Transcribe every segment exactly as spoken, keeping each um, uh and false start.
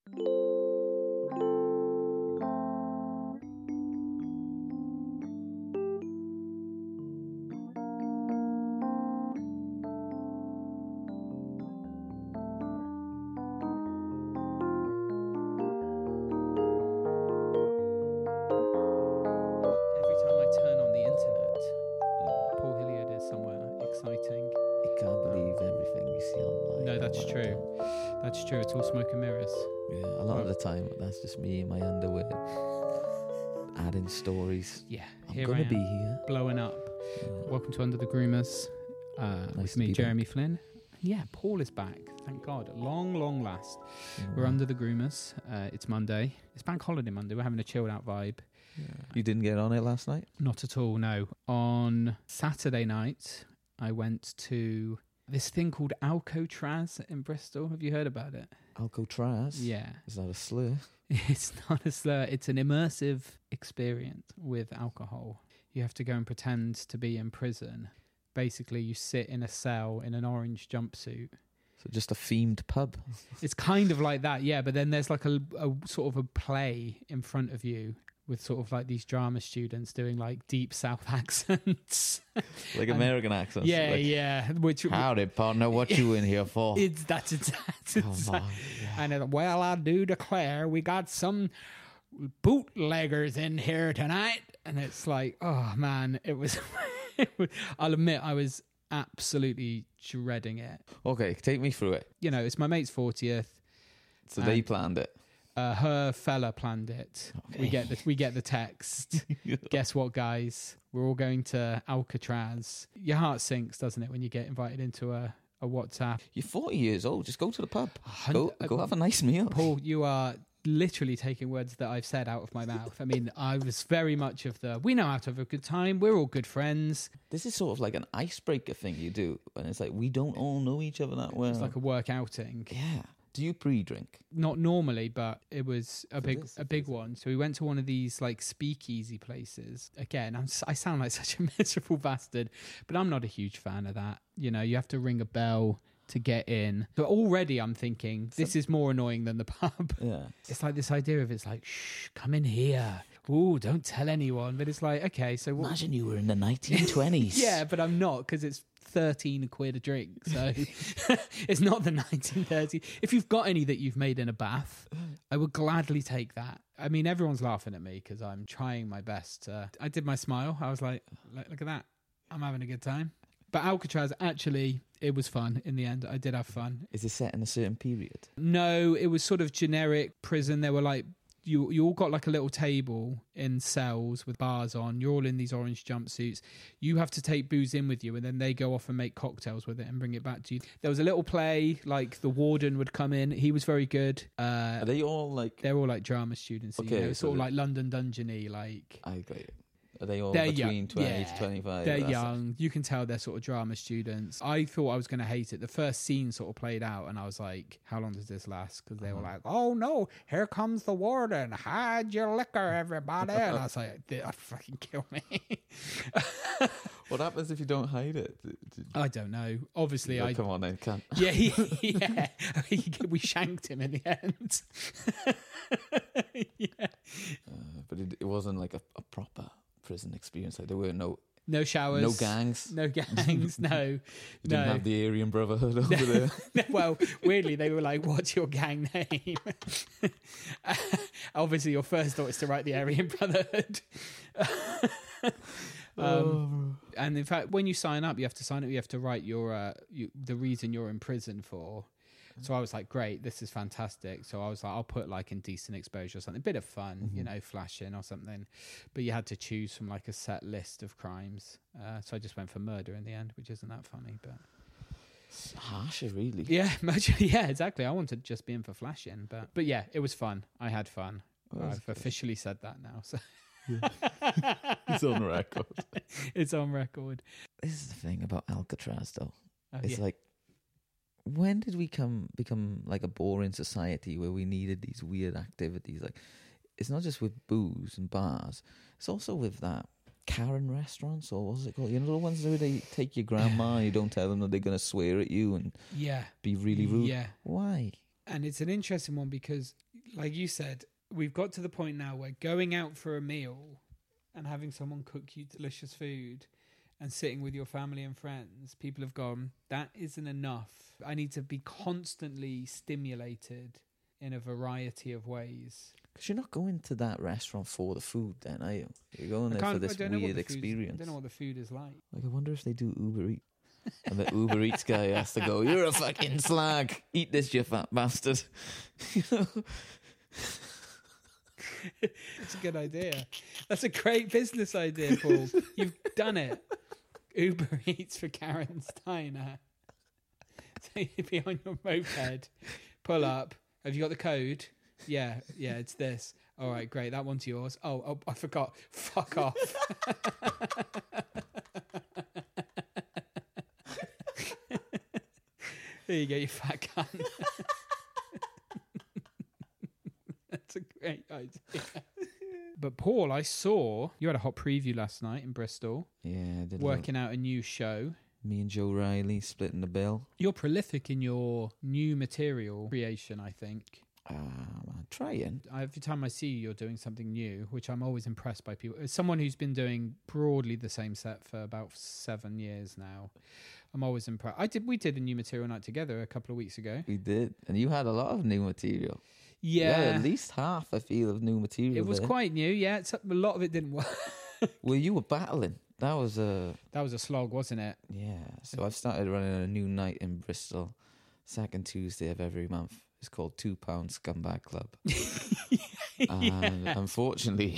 That's true. It's all smoke and mirrors. Yeah, a lot well, of the time that's just me in my underwear, adding stories. Yeah, I'm here gonna I am, be here, blowing up. Yeah. Welcome to Under the Groomers. Uh, nice with me, Jeremy back. Flynn. Yeah, Paul is back. Thank God. At long, long last. Yeah. We're Under the Groomers. Uh, it's Monday. It's Bank Holiday Monday. We're having a chilled out vibe. Yeah. You didn't get on it last night? Not at all. No. On Saturday night, I went to this thing called Alcatraz in Bristol. Have you heard about it? Alcatraz? Yeah. Is that a slur? It's not a slur. It's an immersive experience with alcohol. You have to go and pretend to be in prison. Basically, you sit in a cell in an orange jumpsuit. So just a themed pub? It's kind of like that, yeah. But then there's like a, a sort of a play in front of you with sort of like these drama students doing like deep South accents. Like and, American accents. Yeah, like, yeah. Which, howdy, partner, what you in here for? It's That's exactly. Oh, yeah. And it, well, I do declare we got some bootleggers in here tonight. And it's like, oh man, it was... it was I'll admit I was absolutely dreading it. Okay, take me through it. You know, it's my mate's fortieth. So they planned it. Uh, her fella planned it. Okay. We get the we get the text. Guess what, guys? We're all going to Alcatraz. Your heart sinks, doesn't it, when you get invited into a, a WhatsApp? You're forty years old. Just go to the pub. Go, go have a nice meal. Paul, you are literally taking words that I've said out of my mouth. I mean, I was very much of the, we know how to have a good time. We're all good friends. This is sort of like an icebreaker thing you do. And it's like, we don't all know each other that well. It's like a work outing. Yeah. Do you pre-drink? Not normally, but it was a big a big one. So we went to one of these like speakeasy places. Again, I'm, I sound like such a miserable bastard, but I'm not a huge fan of that. You know, you have to ring a bell to get in. But already I'm thinking, this is more annoying than the pub. Yeah. It's like this idea of it's like, shh, come in here. Ooh, don't tell anyone. But it's like, okay, so what? Imagine you were in the nineteen twenties. Yeah, but I'm not, because it's thirteen quid a drink. So it's not the nineteen thirties. If you've got any that you've made in a bath, I would gladly take that. I mean, everyone's laughing at me because I'm trying my best. Uh, I did my smile. I was like, look at that. I'm having a good time. But Alcatraz, actually, it was fun in the end. I did have fun. Is it set in a certain period? No, it was sort of generic prison. There were like, you you all got like a little table in cells with bars on. You're all in these orange jumpsuits. You have to take booze in with you, and then they go off and make cocktails with it and bring it back to you. There was a little play, like the warden would come in. He was very good. Uh, Are they all like... They're all like drama students. Okay. You know? So sort of like London Dungeon-y, like... I got it. Are they all they're between young. twenty Yeah, to twenty-five? They're young. You can tell they're sort of drama students. I thought I was going to hate it. The first scene sort of played out and I was like, how long does this last? Because they uh-huh. were like, oh no, here comes the warden. Hide your liquor, everybody. And I was like, that'd fucking kill me. What happens if you don't hide it? I don't know. Obviously, oh, I... Come on then, can't. Yeah, yeah. We shanked him in the end. Yeah. Uh, but it, it wasn't like a, a proper prison experience. Like there were no no showers, no gangs, no gangs, no. You no. didn't have the Aryan Brotherhood over there. Well, weirdly, they were like, "What's your gang name?" Obviously, your first thought is to write the Aryan Brotherhood. um, oh. And in fact, when you sign up, you have to sign up. You have to write your uh, you, the reason you're in prison for. So I was like, great, this is fantastic. So I was like, I'll put like indecent exposure or something, a bit of fun, mm-hmm. you know, flashing or something. But you had to choose from like a set list of crimes. Uh, so I just went for murder in the end, which isn't that funny, but it's harsher, really. Yeah, much, yeah, exactly. I wanted to just be in for flashing, but but yeah, it was fun. I had fun. Well, I've good. officially said that now. So yeah. It's on record. It's on record. This is the thing about Alcatraz, though. Oh, it's yeah. like, when did we come become like a boring society where we needed these weird activities? Like, it's not just with booze and bars; it's also with that Karen restaurants, or what's it called? You know, the ones where they take your grandma and you don't tell them that they're going to swear at you and yeah, be really rude. Yeah, why? And it's an interesting one because like you said, we've got to the point now where going out for a meal and having someone cook you delicious food and sitting with your family and friends, people have gone, that isn't enough. I need to be constantly stimulated in a variety of ways. Because you're not going to that restaurant for the food then, are you? You're going I there for can't- I this don't know what weird the food's- experience. I don't know what the food is like. Like, I wonder if they do Uber Eats. And the Uber Eats guy has to go, you're a fucking slag. Eat this, you fat bastard. You know? It's a good idea. That's a great business idea, Paul. You've done it. Uber Eats for Karen's Diner. So you'd be on your moped, pull up. Have you got the code? Yeah, yeah, it's this. All right, great. That one's yours. Oh, oh I forgot. Fuck off. There you go, you fat cunt. That's a great idea. But Paul, I saw you had a hot preview last night in Bristol, Yeah, I did. working out a new show. Me and Joe Riley splitting the bill. You're prolific in your new material creation, I think. Ah, man, trying. Every time I see you, you're doing something new, which I'm always impressed by people. As someone who's been doing broadly the same set for about seven years now, I'm always impressed. I did. We did a new material night together a couple of weeks ago. We did. And you had a lot of new material. Yeah, You had at least half, I feel, of new material. it was there. quite new. Yeah, it's, a lot of it didn't work. Well, you were battling. That was a... That was a slog, wasn't it? Yeah. So I've started running a new night in Bristol, second Tuesday of every month. It's called Two Pound Scumbag Club. And unfortunately...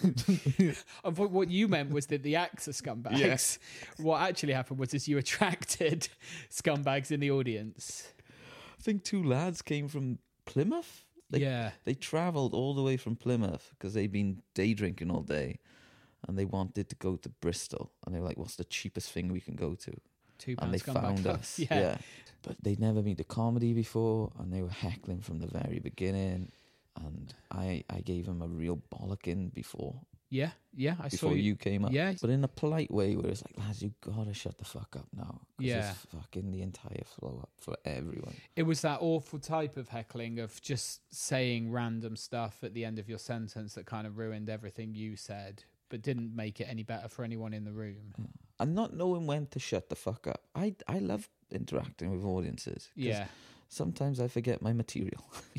And what what you meant was that the acts are scumbags. Yes. What actually happened was is you attracted scumbags in the audience. I think two lads came from Plymouth. They, yeah. They travelled all the way from Plymouth because they'd been day drinking all day. And they wanted to go to Bristol. And they were like, what's the cheapest thing we can go to? Two And pound they scumbag found club. us. Yeah. Yeah. But they'd never been to comedy before. And they were heckling from the very beginning. And I, I gave them a real bollocking before. Yeah. Yeah. I saw before you came up. Yeah. But in a polite way where it's like, lads, you gotta shut the fuck up now. 'Cause Yeah. it's fucking the entire flow up for everyone. It was that awful type of heckling of just saying random stuff at the end of your sentence that kind of ruined everything you said, but didn't make it any better for anyone in the room. And not knowing when to shut the fuck up. I, I love interacting with audiences. 'Cause Yeah. sometimes I forget my material.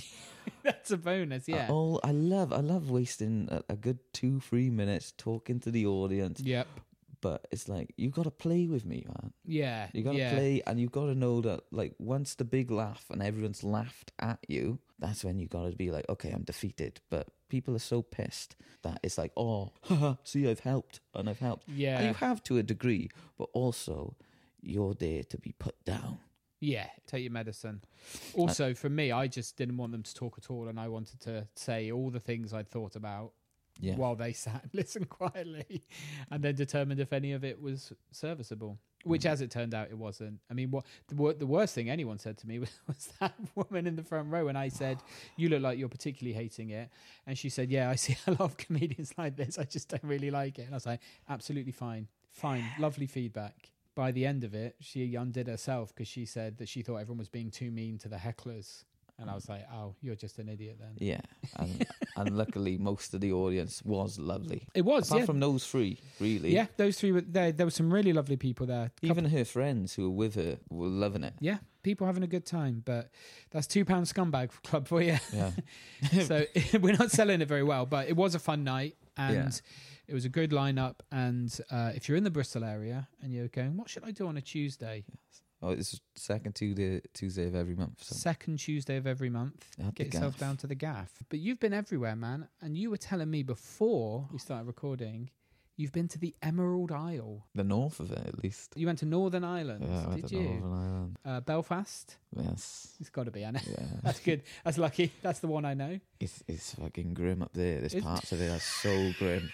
That's a bonus. Yeah. I, oh, I love, I love wasting a, a good two, three minutes talking to the audience. Yep. But it's like, you got to play with me, man. Yeah. You got to yeah. play, and you got to know that, like, once the big laugh and everyone's laughed at you, that's when you got to be like, okay, I'm defeated. But people are so pissed that it's like, oh, haha, see, I've helped, and I've helped. Yeah. And you have to a degree, but also you're there to be put down. Yeah, take your medicine. Also, for me, I just didn't want them to talk at all, and I wanted to say all the things I'd thought about Yeah. while they sat and listened quietly, and then determined if any of it was serviceable. Which, as it turned out, it wasn't. I mean, what the, wor- the worst thing anyone said to me was, was that woman in the front row, and I said, "You look like you're particularly hating it," and she said, "Yeah, I see a lot of comedians like this. I just don't really like it." And I was like, "Absolutely fine, fine, lovely feedback." By the end of it, she undid herself because she said that she thought everyone was being too mean to the hecklers. And I was like, oh, you're just an idiot then. Yeah. And, and luckily, most of the audience was lovely. It was, Apart yeah. from those three, really. Yeah, those three were there. There were some really lovely people there. Even her friends who were with her were loving it. Yeah, people having a good time. But that's Two Pound Scumbag Club for you. Yeah. So we're not selling it very well, but it was a fun night. And Yeah. it was a good lineup. And uh, if you're in the Bristol area and you're going, what should I do on a Tuesday? Oh, it's second Tuesday, Tuesday of every month. So. Second Tuesday of every month. At the Get yourself gaff. down to the gaff. But you've been everywhere, man. And you were telling me before we started recording, you've been to the Emerald Isle. The north of it, at least. You went to Northern Ireland, Yeah, I went did to you? Northern Ireland. Uh, Belfast? Yes. It's got to be, I know. Yeah. That's good. That's lucky. That's the one I know. It's it's fucking grim up there. There's Is- parts of it are so grim.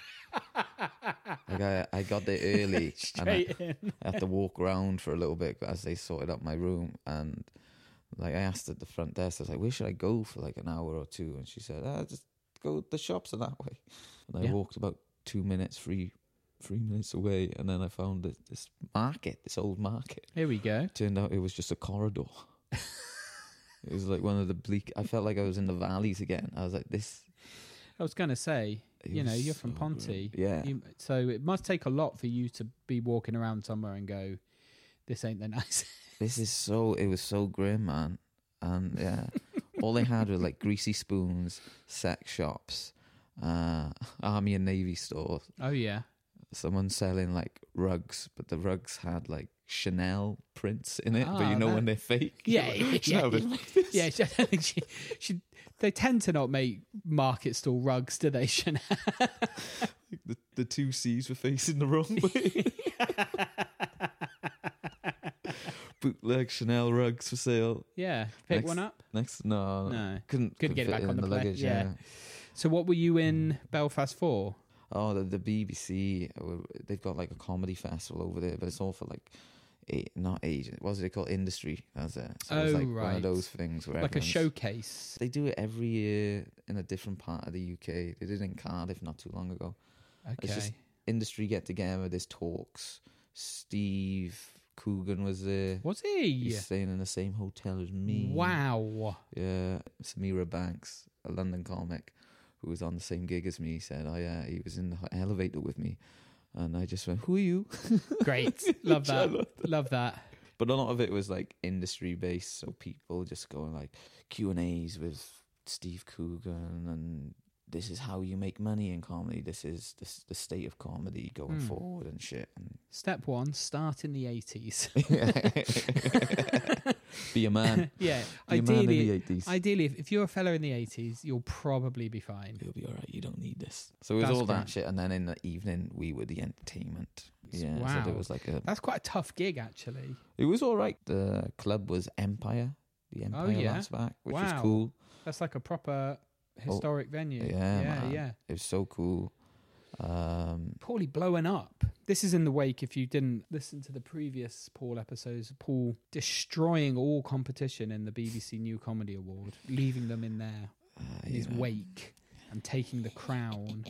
Like I, I got there early and I, Straight in. I had to walk around for a little bit as they sorted up my room, and like I asked at the front desk, I was like, where should I go for like an hour or two? And she said, ah, just go, the shops are that way. And I Yeah. walked about two minutes, three three minutes away, and then I found this, this market, this old market. Here we go. Turned out it was just a corridor. It was like one of the bleak. I felt like I was in the valleys again. I was like, this. I was going to say, it you know, was you're from so Ponty. good. Yeah. You, so it must take a lot for you to be walking around somewhere and go, this ain't the nice. This is so. It was so grim, man. And yeah, all they had were like greasy spoons, sex shops, uh, Army and Navy stores. Oh, yeah. Someone selling like rugs, but the rugs had like Chanel prints in it. Ah, but you know that- when they're fake. Yeah, Like, yeah, Chanel yeah. didn't make this. Yeah, she, I don't think she, she, they tend to not make market stall rugs, do they, Chanel? The, the two C's were facing the wrong way. Bootleg Chanel rugs for sale. Yeah. Pick Next- one up? Next, no, No. couldn't, Couldn't get it fit back in on the plane, luggage. yeah. Yeah. So what were you in Belfast for? Oh, the, the B B C. uh, They've got like a comedy festival over there, but it's all for like, a, not Asian. What was it called? Industry. That's it. So it's Oh, like one right. of those things where Like a everyone's- showcase. They do it every year in a different part of the U K. They did it in Cardiff not too long ago. It's Okay. just industry get together. There's talks. Steve Coogan was there. Was he? He's staying in the same hotel as me. Wow. Yeah. Samira Banks, a London comic who was on the same gig as me, said, oh yeah, he was in the elevator with me. And I just went, who are you? Great. Love I that. love Love that. But a lot of it was like industry based, so people just going like Q and A's with Steve Coogan, and this is how you make money in comedy. This is the, the state of comedy going Hmm. forward and shit. And Step one, start in the eighties. be a man. Yeah. Be a man in the Ideally, eighties. ideally, if, if you're a fella in the eighties, you'll probably be fine. You'll be all right. You don't need this. So it was That's all great. that shit, and then in the evening we were the entertainment. Yeah, so Wow. there was like a. That's quite a tough gig, actually. It was all right. The club was Empire, the Empire Oh, yeah? Last Back, which was Wow. cool. That's like a proper historic venue. Yeah, yeah, man. yeah. It was so cool. Um, Poorly blowing up. This is in the wake, if you didn't listen to the previous Paul episodes, Paul destroying all competition in the B B C New Comedy Award, leaving them in there uh, in his yeah. wake and taking the crown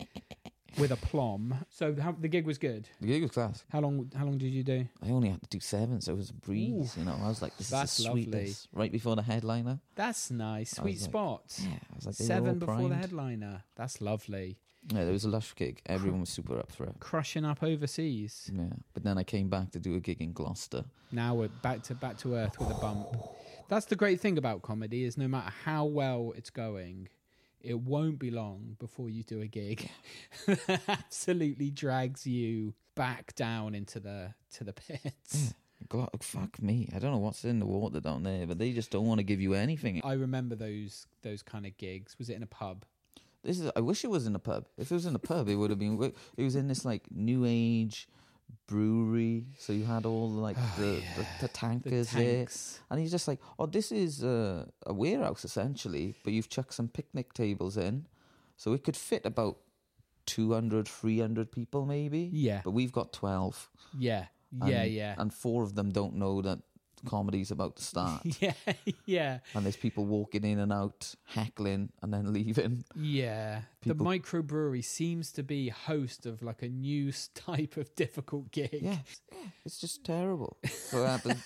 with aplomb. So how, the gig was good. The gig was class. How long How long did you do? I only had to do seven, so it was a breeze. You know, I was like, "This That's is the lovely. sweetness." Right before the headliner. That's nice. I Sweet was like, spot. Yeah, I was like, they were Seven all before the primed. headliner. That's lovely. Yeah, there was a lush gig. Everyone was super up for it. Crushing up overseas. Yeah, but then I came back to do a gig in Gloucester. Now we're back to back to earth with a bump. That's the great thing about comedy is no matter how well it's going, it won't be long before you do a gig that absolutely drags you back down into the to the pits. God, fuck me. I don't know what's in the water down there, but they just don't want to give you anything. I remember those those kind of gigs. Was it in a pub? This is. I wish it was in a pub. If it was in a pub, it would have been. It was in this like new age brewery, so you had all like the, the, the The tankers there, tanks. and he's just like, "Oh, this is uh, a warehouse essentially, but you've chucked some picnic tables in, so it could fit about two hundred, three hundred people maybe. Yeah. But we've got twelve. Yeah. Yeah, and, yeah. And four of them don't know that comedy's about to start. Yeah, yeah. And there's people walking in and out, heckling, and then leaving. Yeah. People- The microbrewery seems to be host of like a new s- type of difficult gig. Yeah, it's just terrible. So I had to,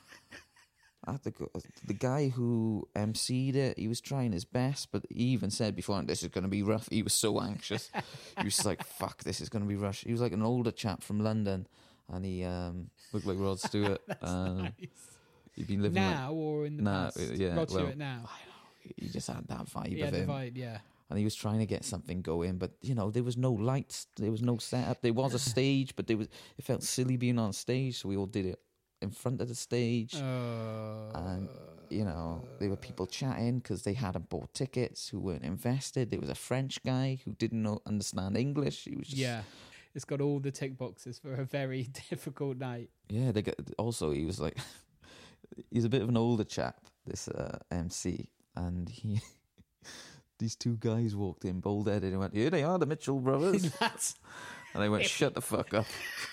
I had to go, the guy who emceed it, he was trying his best, but he even said before, this is going to be rough. He was so anxious. He was like, fuck, this is going to be rough. He was like an older chap from London, and he um, looked like Rod Stewart. um, Nice. He'd been living Now or in the Nah, past? uh, yeah, Rod well, Stewart now. like, he just had that vibe Yeah, of the him. vibe, yeah. And he was trying to get something going, but you know there was no lights, there was no setup. There was a stage, but there was it felt silly being on stage, so we all did it in front of the stage. Uh, And you know there were people chatting because they hadn't bought tickets, who weren't invested. There was a French guy who didn't know, understand English. He was just, yeah. It's got all the tick boxes for a very difficult night. yeah. They got, also he was like he's a bit of an older chap, this uh, M C, and he. These two guys walked in, bald-headed, and went, "Here they are, the Mitchell brothers." That's And I went, "Shut the fuck up."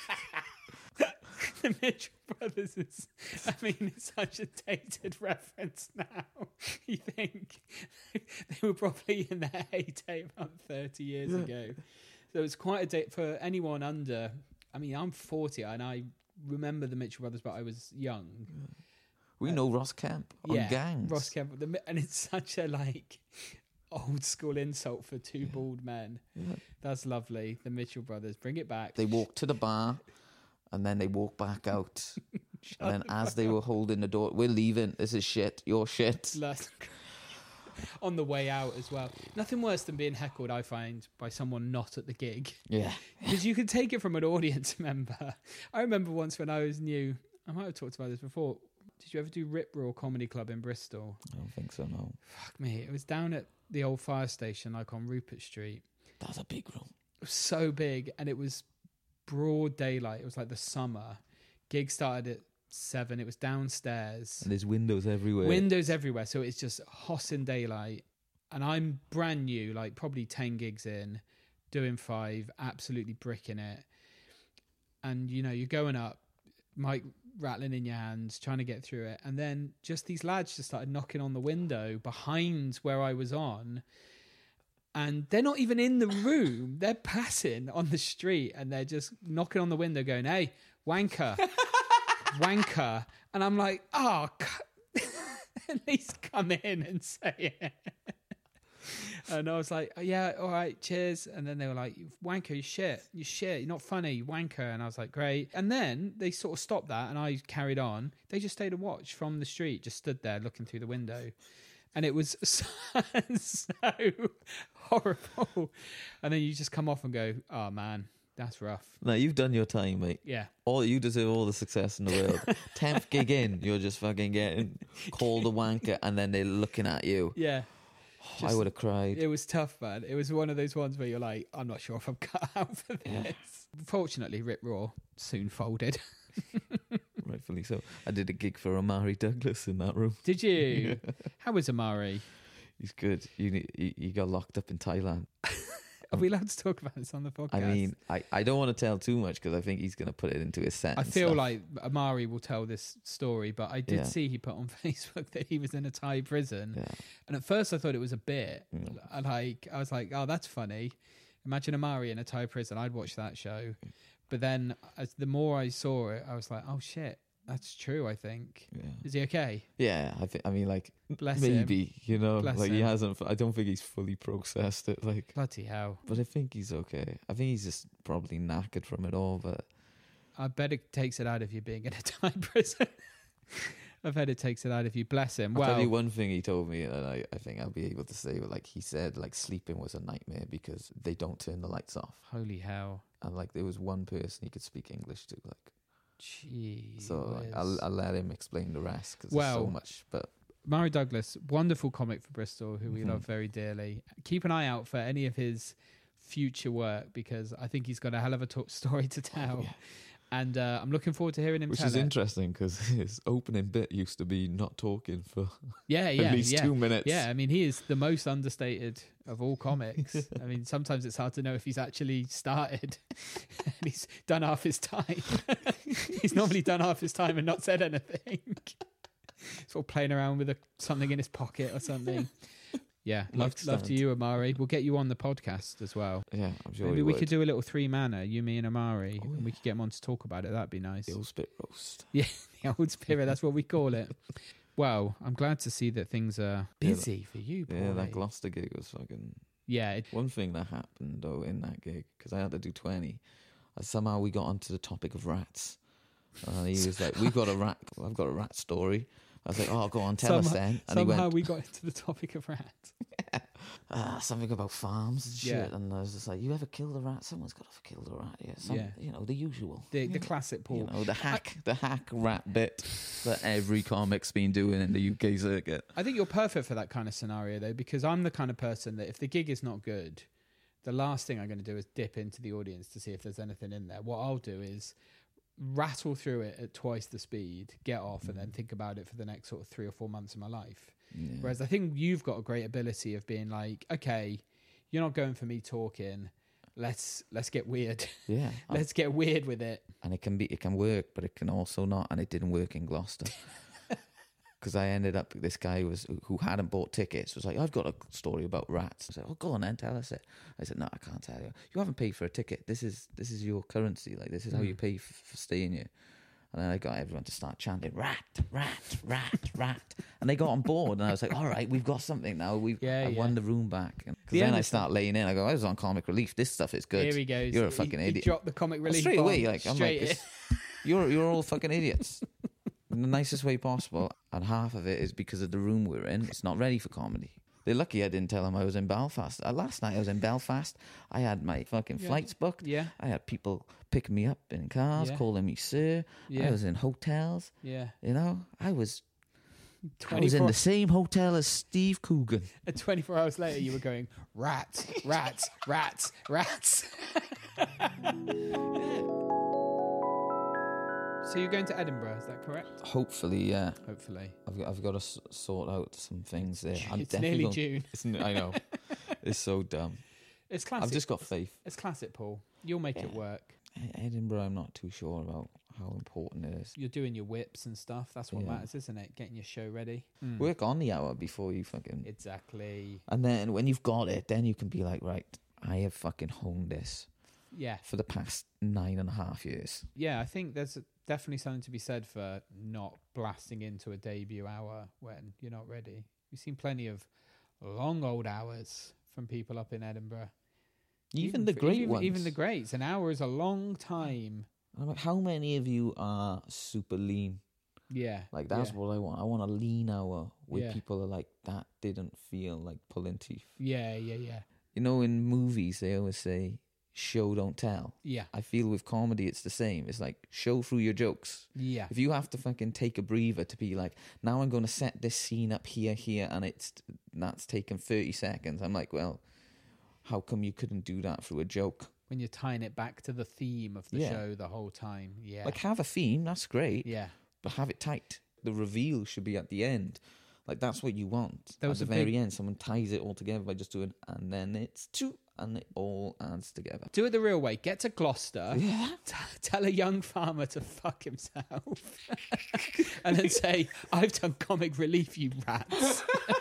the Mitchell Brothers is, I mean, it's such a dated reference now. You think they were probably in their heyday about thirty years Yeah. ago. So it's quite a date for anyone under, I mean, I'm forty and I remember the Mitchell Brothers, but I was young. We know Ross Kemp on yeah, Gangs. Ross Kemp, the, and it's such a like old school insult for two bald men. Yeah. That's lovely. The Mitchell brothers, bring it back. They walk to the bar, and then they walk back out. And then as they were holding the door, we're leaving. This is shit. You're shit. On the way out as well. Nothing worse than being heckled, I find, by someone not at the gig. Yeah. Because you can take it from an audience member. I remember once when I was new, I might have talked about this before. Did you ever do Rip Roar Comedy Club in Bristol? I don't think so, no. Fuck me. It was down at the old fire station, like on Rupert Street. That's a big room. It was so big, and it was broad daylight. It was like the summer. Gig started at seven. It was downstairs. And there's windows everywhere. Windows everywhere. So it's just hot in daylight. And I'm brand new, like probably ten gigs in, doing five, absolutely bricking it. And, you know, you're going up, mic rattling in your hands, trying to get through it. And then just these lads just started knocking on the window behind where I was on. And they're not even in the room. They're passing on the street and they're just knocking on the window going, hey, wanker, wanker. And I'm like, oh, at least come in and say it. And I was like, oh, yeah, all right, cheers. And then they were like, wanker, you shit, you shit, you're not funny, you wanker. And I was like, great. And then they sort of stopped that and I carried on. They just stayed and watched from the street, just stood there looking through the window. And it was so, so horrible. And then you just come off and go, oh, man, that's rough. No, you've done your time, mate. Yeah. All you deserve all the success in the world. Tenth gig in, you're just fucking getting called a wanker, and then they're looking at you. Yeah. Oh, Just, I would have cried. It was tough, man. It was one of those ones where you're like, I'm not sure if I'm cut out for this. Yeah. Fortunately, Rip Roar soon folded. Rightfully so. I did a gig for Amari Douglas in that room. Did you? Yeah. How was Amari? He's good. You, he, he got locked up in Thailand. Are we allowed to talk about this on the podcast? I mean, I, I don't want to tell too much because I think he's going to put it into his set. I and feel stuff. like Amari will tell this story, but I did Yeah. see he put on Facebook that he was in a Thai prison. Yeah. And at first I thought it was a bit. Mm. And like, I was like, oh, that's funny. Imagine Amari in a Thai prison. I'd watch that show. But then as the more I saw it, I was like, oh, shit. That's true, I think. Yeah. Is he okay? Yeah, I think. I mean, like Bless him. maybe you know, Bless like he him. hasn't. I don't think he's fully processed it. Like, Bloody hell. but I think he's okay. I think he's just probably knackered from it all. But I bet it takes it out of you being in a Thai prison. I bet it takes it out of you. Bless him. I'll Well, tell you one thing he told me, and I, I think I'll be able to say, but like he said, like sleeping was a nightmare because they don't turn the lights off, holy hell. and like there was one person he could speak English to, like. Jeez. So like, I'll I'll let him explain the rest because Well, there's so much. But Murray Douglas, wonderful comic for Bristol, who we Mhm. love very dearly. Keep an eye out for any of his future work because I think he's got a hell of a to- story to tell. Oh, yeah. And uh, I'm looking forward to hearing him which tell is it. interesting because his opening bit used to be not talking for Yeah, yeah, at least yeah. two minutes. Yeah, I mean, he is the most understated of all comics. I mean, sometimes it's hard to know if he's actually started and he's done half his time. He's normally done half his time and not said anything. Sort of playing around with a, something in his pocket or something. Yeah, love, Mic love to stand. you, Amari. We'll get you on the podcast as well. Yeah, I'm sure Maybe he we would. could do a little three-manner, you, me and Amari, Oh, and we yeah. could get him on to talk about it. That'd be nice. the old spit roast. The old spirit, that's what we call it. Well, I'm glad to see that things are Yeah, busy for you, boy. Yeah, that Gloucester gig was fucking. Yeah, it, One thing that happened though in that gig because I had to do twenty, uh, somehow we got onto the topic of rats. And he was like, "We've got a rat. I've got a rat story." I was like, "Oh, go on, tell us Somehow- then." And he somehow went, we got into the topic of rats. ah, something about farms and shit. Yeah. And I was just like, "You ever killed a rat? Someone's got to kill a rat." Yeah, some, Yeah. you know, the usual. The the classic Paul. You know, the hack, the hack rat bit that every comic's been doing in the U K circuit. I think you're perfect for that kind of scenario, though, because I'm the kind of person that if the gig is not good, the last thing I'm going to do is dip into the audience to see if there's anything in there. What I'll do is rattle through it at twice the speed, get off, and then think about it for the next sort of three or four months of my life. Yeah. Whereas I think you've got a great ability of being like, okay, you're not going for me talking. Let's let's get weird. yeah, I- Let's get weird with it. and it can be, it can work, but it can also not, and it didn't work in Gloucester. Because I ended up, this guy was who hadn't bought tickets was like, "I've got a story about rats." I said, "Oh, go on then, tell us it." I said, "No, I can't tell you. You haven't paid for a ticket. This is this is your currency. Like this is how Mm. you pay f- for staying here." And then I got everyone to start chanting, rat, rat, rat, rat. And they got on board. And I was like, all right, we've got something now. We've Yeah, I yeah. won the room back. Because The then only I start laying in. I go, I was on Comic Relief. This stuff is good. Here he goes. You're a He- fucking he idiot. dropped the comic relief Straight bomb away, like, I'm straight like, in. this, you're, you're all fucking idiots. In the nicest way possible. And half of it is because of the room we're in. It's not ready for comedy. They're lucky I didn't tell them I was in Belfast. Uh, last night I was in Belfast. I had my fucking Yeah. flights booked. Yeah, I had people picking me up in cars, Yeah. calling me sir. yeah, I was in hotels. yeah. You know, I was I was twenty-four, in the same hotel as Steve Coogan. and twenty-four hours later, you were going, rats, rats, rats, rats. So you're going to Edinburgh, is that correct? Hopefully, yeah. Hopefully. I've got, I've got to s- sort out some things there. I'm It's definitely nearly going, June. It's, n- I know. It's so dumb. It's classic. I've just got faith. It's classic, Paul. You'll make it Yeah. work. E- Edinburgh, I'm not too sure about how important it is. You're doing your whips and stuff. That's what Yeah. matters, isn't it? Getting your show ready. Mm. Work on the hour before you fucking... Exactly. And then when you've got it, then you can be like, right, I have fucking honed this Yeah. for the past nine and a half years. Yeah, I think there's definitely something to be said for not blasting into a debut hour when you're not ready. We've seen plenty of long old hours from people up in Edinburgh. Even, the for- great even, ones. Even the greats. An hour is a long time. I'm like, how many of you are super lean? Yeah. Like, that's yeah. what I want. I want a lean hour where Yeah. people are like, that didn't feel like pulling teeth. Yeah, yeah, yeah. You know, in movies, they always say, show, don't tell. Yeah. I feel with comedy, it's the same. It's like, show through your jokes. Yeah. If you have to fucking take a breather to be like, now I'm going to set this scene up here, here, and it's that's taken thirty seconds. I'm like, well, how come you couldn't do that through a joke? When you're tying it back to the theme of the Yeah. show the whole time. Yeah. Like, have a theme, that's great, yeah. but have it tight. The reveal should be at the end. Like, that's what you want. There At was the a very big- end, someone ties it all together by just doing, and then it's two, and it all adds together. Do it the real way. Get to Gloucester. Yeah. T- tell a young farmer to fuck himself. And then say, I've done comic relief, you rats.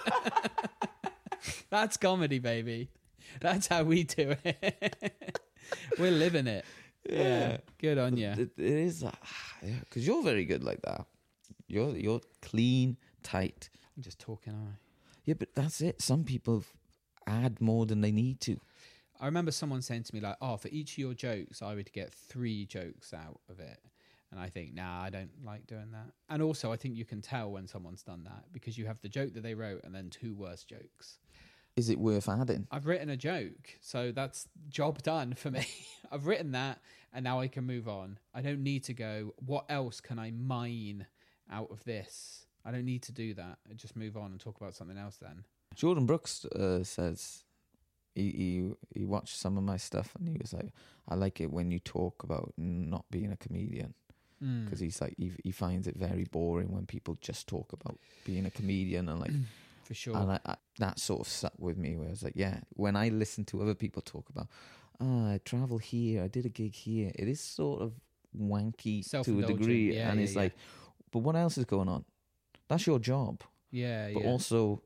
That's comedy, baby. That's how we do it. We're living it. Yeah. Yeah. Good on you. It, it is, uh, yeah, because you're very good like that. You're you're clean, tight. I'm just talking, aren't I? Yeah, but that's it. Some people add more than they need to. I remember someone saying to me, like, oh, for each of your jokes, I would get three jokes out of it. And I think, nah, I don't like doing that. And also, I think you can tell when someone's done that because you have the joke that they wrote and then two worse jokes. Is it worth adding? I've written a joke, so that's job done for me. I've written that, and now I can move on. I don't need to go, what else can I mine out of this? I don't need to do that. I just move on and talk about something else then. Jordan Brooks uh, says he, he he watched some of my stuff and he was like, I like it when you talk about not being a comedian. Mm. Because he's like, he, he finds it very boring when people just talk about being a comedian and like, For sure. and I, I, that sort of stuck with me where I was like, yeah, when I listen to other people talk about, oh, I travel here, I did a gig here, it is sort of wanky to a Self-indulgent, degree. yeah, and yeah, it's yeah. like, but what else is going on? That's your job. yeah, But yeah. also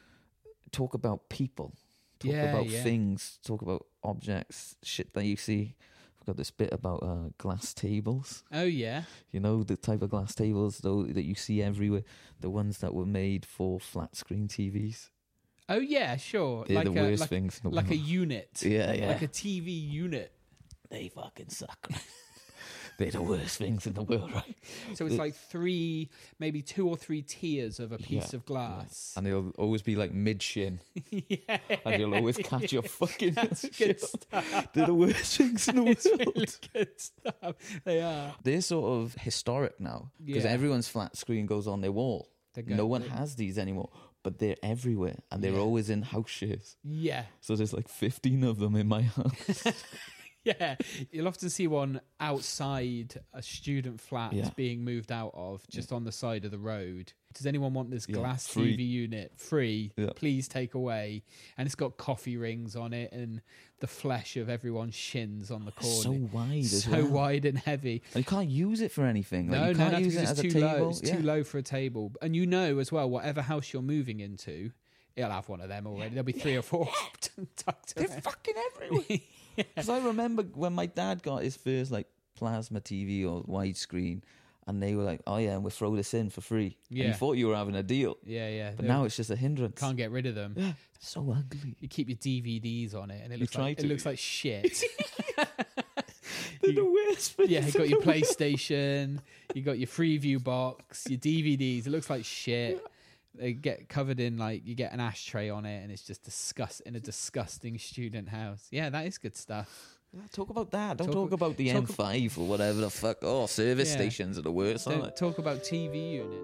talk about people, talk Yeah, about yeah. things, talk about objects, shit that you see. I've got this bit about uh, glass tables. Oh, yeah. You know, the type of glass tables though that you see everywhere, the ones that were made for flat screen T Vs. Oh, yeah, sure. They're like the a, worst like, things in the like a world. unit. Yeah, yeah. Like a T V unit. They fucking suck. They're the worst things in the world, right? So it's like three, maybe two or three tiers of a piece Yeah, of glass. And they'll always be like mid shin. Yeah. And you'll always catch your fucking That's shit. good stuff. They're the worst things in the It's world. really good stuff. They are. They're sort of historic now because Yeah. everyone's flat screen goes on their wall. They're good. No one has these anymore, but they're everywhere and they're Yeah. always in house shares. Yeah. So there's like fifteen of them in my house. Yeah. You'll often see one outside a student flat Yeah. being moved out of, just on the side of the road. Does anyone want this Yeah, glass free. T V unit? Free. Yeah. Please take away. And it's got coffee rings on it and the flesh of everyone's shins on the corner. so wide as So well. wide and heavy. And you can't use it for anything. Like, No, you no, can't no, use because it it's as a too table. low. It's yeah. too low for a table. And you know as well, whatever house you're moving into, it'll have one of them already. There'll be three or four tucked They're away. fucking everywhere. Because I remember when my dad got his first like plasma T V or widescreen, and they were like, "Oh yeah, and we'll throw this in for free." Yeah. And you thought you were having a deal, Yeah, yeah. but They now it's just a hindrance. can't get rid of them. Yeah, so ugly. You keep your D V Ds on it, and it You looks try like to. it looks like shit. They're You- the worst. Yeah, you got your PlayStation, you got your Freeview box, your D V Ds. It looks like shit. They get covered in like you get an ashtray on it, and it's just disgust in a disgusting student house. Yeah, that is good stuff. Yeah, talk about that. Don't Talk- talk, about the talk- M five or whatever the fuck. Oh, service Yeah. stations are the worst, aren't Don't talk about T V unit.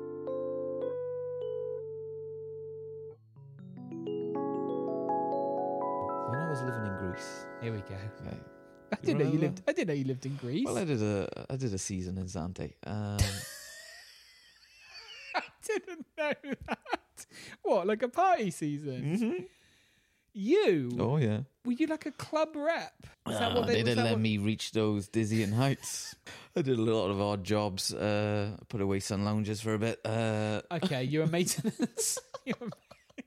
they? When I was living in Greece, Here we go. okay. I didn't know you remember? lived. I didn't know you lived in Greece. Well, I did a I did a season in Zante. Um, I didn't know that. What, like a party season? mhm. You Oh yeah. were you like a club rep? Is that Ah, what they, they, was didn't that let what- me reach those dizzying heights. I did a lot of odd jobs. Uh, put away sun lounges for a bit. Uh, Okay, you're a maintenance. You're a-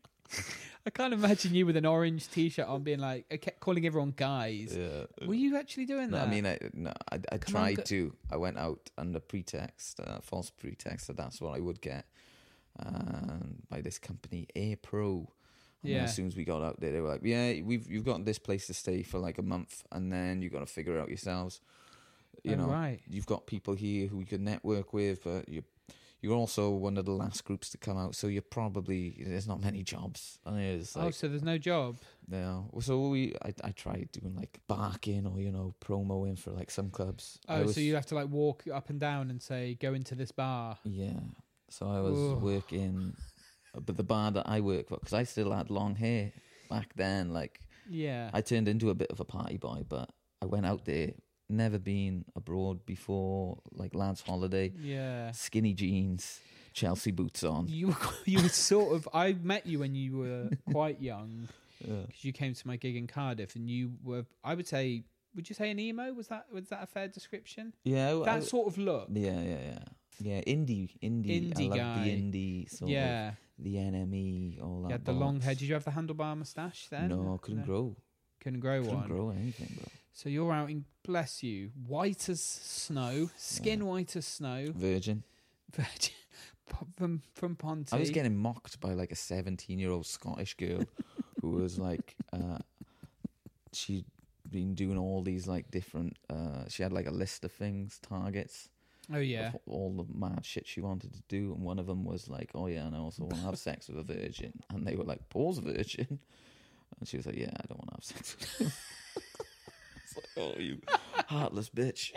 I can't imagine you with an orange T-shirt on, being like, okay, calling everyone guys. yeah. Were you actually doing No, that? I mean, I, no, I, I Come on, tried go- to. I went out under pretext, uh, false pretext that that's what I would get. And by this company, Air Pro. And then Yeah. as soon as we got out there, they were like, "Yeah, we've you've got this place to stay for like a month, and then you got to figure it out yourselves. You Oh, know, right. you've got people here who you can network with, but you you're also one of the last groups to come out, so you're probably there's not many jobs. And it's Oh, like, so there's no job. you know, so we I I tried doing like barking or you know promoing for like some clubs. I Oh, was, so you have to like walk up and down and say, go into this bar. yeah. So I was Ugh. working, but the bar that I worked for, because I still had long hair back then. Like Yeah. I turned into a bit of a party boy, but I went out there, never been abroad before, like lads' holiday, yeah. skinny jeans, Chelsea boots on. You were, you were sort of. I met you when you were quite young, Yeah. because you came to my gig in Cardiff, and you were. I would say. Would you say an emo? Was that was that a fair description? Yeah, That I- sort of look. yeah, yeah, yeah, yeah. Indie, indie, Indie I love guy. the indie sort Yeah. of the N M E, all that. You had the long bollocks. hair. Did you have the handlebar moustache then? No, couldn't grow. Couldn't grow Couldn't one. grow anything, bro. So you're out in, bless you, white as snow, skin Yeah. white as snow, Virgin. virgin, from from Ponty. I was getting mocked by like a seventeen-year-old Scottish girl who was like, uh, she'd been doing all these like different. Uh, she had like a list of things, targets, Oh yeah. of all the mad shit she wanted to do, and one of them was like, "Oh yeah, and I also want to have sex with a virgin." And they were like, "Paul's a virgin," and she was like, "Yeah, I don't want to have sex with him." It's like, "Oh, you heartless bitch."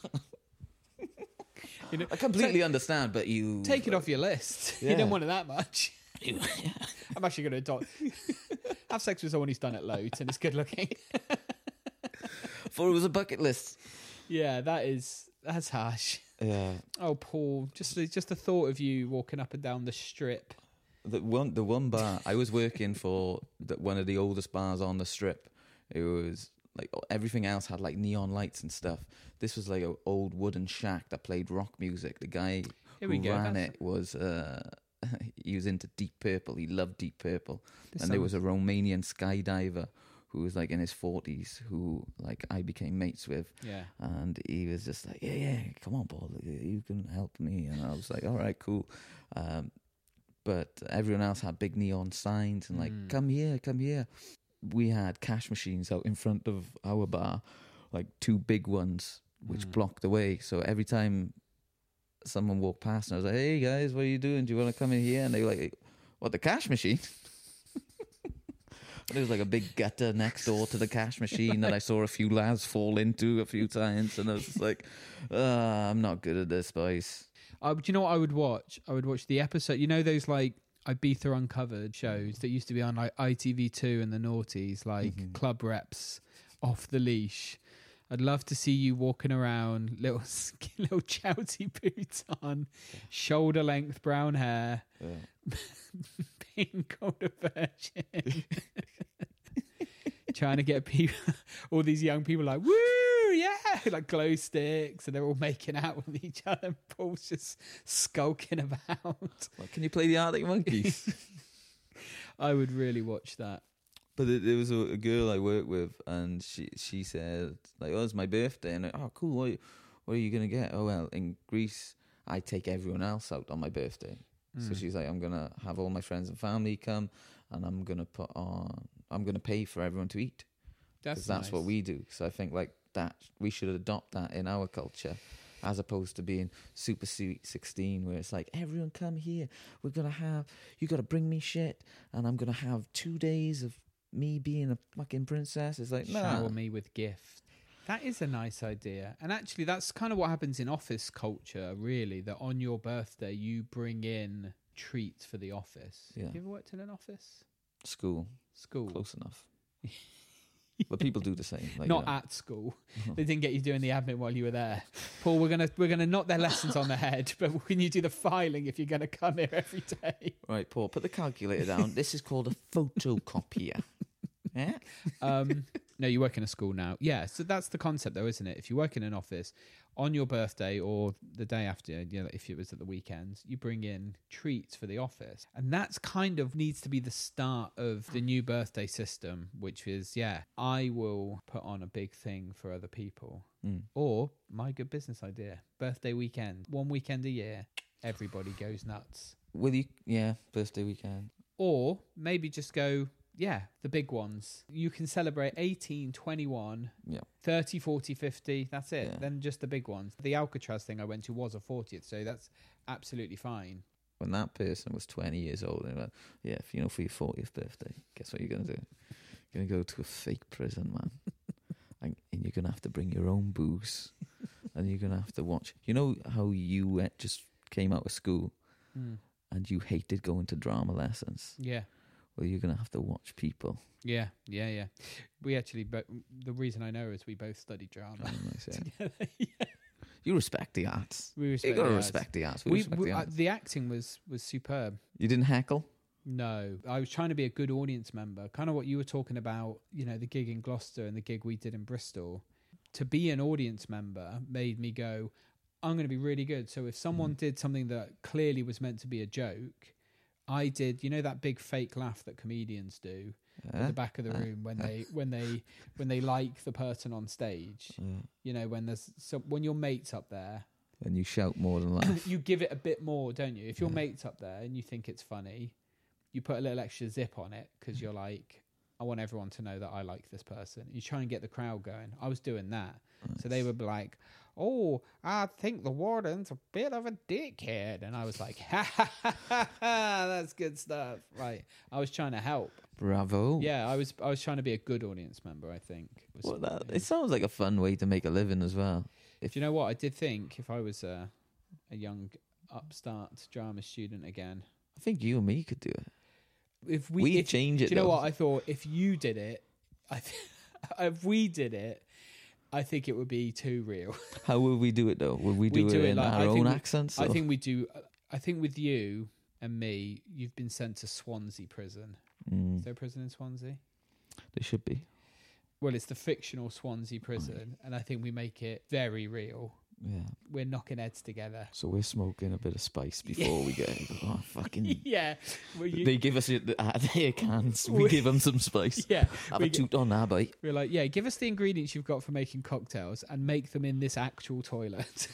You know, I completely understand, but you take it off your list. You Yeah. don't want it that much. You, I'm actually going to adopt. Have sex with someone who's done it loads and is good looking. thought it was a bucket list. Yeah, that is that's harsh. Yeah. Oh, Paul, just the- just the thought of you walking up and down the strip. The one, the one bar I was working for, the, one of the oldest bars on the strip. It was like everything else had like neon lights and stuff. This was like an old wooden shack that played rock music. The guy Here we who go. ran That's- it was uh, he was into Deep Purple. He loved Deep Purple, This and there sounds- was a Romanian skydiver who was like in his forties who like I became mates with. Yeah. And he was just like, yeah, yeah, come on, Paul, you can help me. And I was like, all right, cool. Um, but everyone else had big neon signs and like, Mm. come here, come here. We had cash machines out in front of our bar, like two big ones, which Mm. blocked the way. So every time someone walked past, and I was like, hey guys, what are you doing? Do you want to come in here? And they were like, what, the cash machine? There was like a big gutter next door to the cash machine that I saw a few lads fall into a few times, and I was just like, uh, I'm not good at this, boys. Uh, do you know what I would watch? I would watch the episode. You know those like Ibiza Uncovered shows that used to be on like I T V two and the noughties, like Mhm. club reps off the leash. I'd love to see you walking around, little little chouty boots on, shoulder length brown hair, Yeah. being called a virgin, trying to get people, all these young people like woo, yeah, like glow sticks, and they're all making out with each other. And Paul's just skulking about. Like, can you play the Arctic Monkeys? I would really watch that. But there there was a, a girl I worked with, and she she said like, "Oh, it's my birthday," and I, oh, cool. What, what are you gonna get? Oh well, in Greece, I take everyone else out on my birthday. So Mm. she's like, I'm gonna have all my friends and family come, and I'm gonna put on, I'm gonna pay for everyone to eat. That's Because that's nice. what we do. So I think like that, we should adopt that in our culture, as opposed to being super sweet sixteen, where it's like, everyone come here. We're gonna have, you gotta bring me shit, and I'm gonna have two days of me being a fucking princess. It's like, nah. Shower me with gifts. That is a nice idea. And actually, that's kind of what happens in office culture, really, that on your birthday, you bring in treats for the office. Yeah. Have you ever worked in an office? School, School. close enough. But people do the same. Like, Not you know. at school. They didn't get you doing the admin while you were there. Paul, we're gonna we're gonna knock their lessons on the head, but can you do the filing if you're gonna come here every day? Right, Paul, put the calculator down. This is called a photocopier. Yeah? Um, no, you work in a school now. Yeah, so that's the concept, though, isn't it? If you work in an office, on your birthday or the day after, you know, if it was at the weekends, you bring in treats for the office. And that's kind of needs to be the start of the new birthday system, which is, yeah, I will put on a big thing for other people. Mm. Or, my good business idea, birthday weekend. One weekend a year, everybody goes nuts. Will you? Yeah, birthday weekend. Or maybe just go, yeah, the big ones. You can celebrate eighteen, twenty-one, Yeah. thirty, forty, fifty. That's it. Yeah. Then just the big ones. The Alcatraz thing I went to was a fortieth, so that's absolutely fine. When that person was twenty years old, and went, yeah, if you know, for your fortieth birthday, guess what you're going to do? You're going to go to a fake prison, man. and, and you're going to have to bring your own booze. And you're going to have to watch. You know how you went, just came out of school Mm. and you hated going to drama lessons? Yeah. Well, you're going to have to watch people. Yeah, yeah, yeah. We actually, but the reason I know is we both studied drama. Um, I say. together. Yeah. You respect the arts. We You respect got to the arts. respect the arts. We, We, respect we, the uh, arts. the acting was was superb. You didn't heckle? No, I was trying to be a good audience member. Kind of what you were talking about, you know, the gig in Gloucester and the gig we did in Bristol. To be an audience member made me go, I'm going to be really good. So if someone Mm. did something that clearly was meant to be a joke, I did, you know, that big fake laugh that comedians do at Uh, the back of the uh, room when they when they when they like the person on stage. uh, You know, when there's so when your mate's up there, and you shout more than laugh. you give it a bit more, don't you? If your Yeah. mate's up there and you think it's funny, you put a little extra zip on it because you're like, I want everyone to know that I like this person. You try and get the crowd going. I was doing that. So they would be like, oh, I think the warden's a bit of a dickhead. And I was like, ha ha ha ha, ha, that's good stuff. Right. I was trying to help. Bravo. Yeah, I was I was trying to be a good audience member, I think. Was- Well, that, yeah. it sounds like a fun way to make a living as well. Do you know what? I did think if I was a, a young upstart drama student again, I think you and me could do it. if we, We if, change it. do you know though. what? I thought if you did it, I th- if we did it, I think it would be too real. How would we do it though? Would we do, We it, do it in like- our I think own we- accents? I or- think we do. I think with you and me, you've been sent to Swansea prison. Mm, Is there a prison in Swansea? there should be. Well, it's the fictional Swansea prison, and I think we make it very real. Yeah. We're knocking heads together. So we're smoking a bit of spice before we get. Oh, fucking. Yeah, well, you, They give us it out of their cans. We We- give them some spice. yeah. Have we a get- toot on that, boy. We're like, yeah, give us the ingredients you've got for making cocktails and make them in this actual toilet.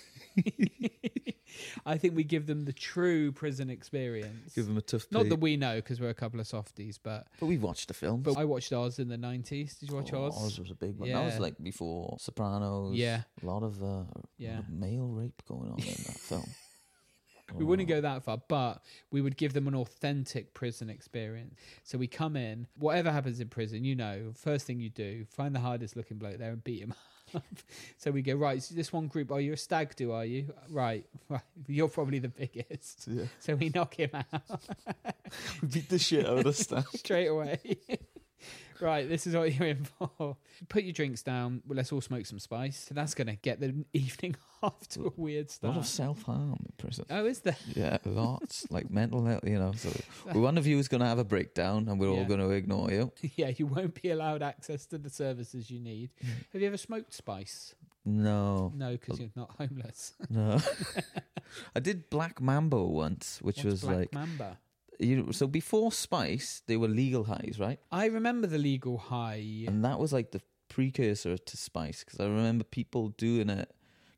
I think we give them the true prison experience. Give them a tough. Not pay. that we know because we're a couple of softies, but But we watched the film. but I watched Oz in the nineties. Did you watch Oh, Oz? Oz was a big one. That Yeah. was like before Sopranos. Yeah. A lot of, uh, a Yeah. lot of male rape going on in that film. We wouldn't Oh. go that far, but we would give them an authentic prison experience. So we come in, whatever happens in prison, you know, first thing you do, find the hardest looking bloke there and beat him up. So we go, right, so this one group, are you a stag do, are you? Right, right. You're probably the biggest. Yeah. So we knock him out Beat the shit out of the staff. straight away. Right, this is what you're in for. Put your drinks down. Well, let's all smoke some spice. So that's going to get the evening off to a weird A lot start. of self harm in prison. Oh, is there? Yeah, lots. Like mental health, you know. So one of you is going to have a breakdown and we're all Yeah. going to ignore you. Yeah, you won't be allowed access to the services you need. Have you ever smoked spice? No, No, because you're not homeless. no. I did Black Mambo once, which What's was Black like, Mamba? you, so before spice, they were legal highs, right? I remember the legal high. And that was like the precursor to spice because I remember people doing it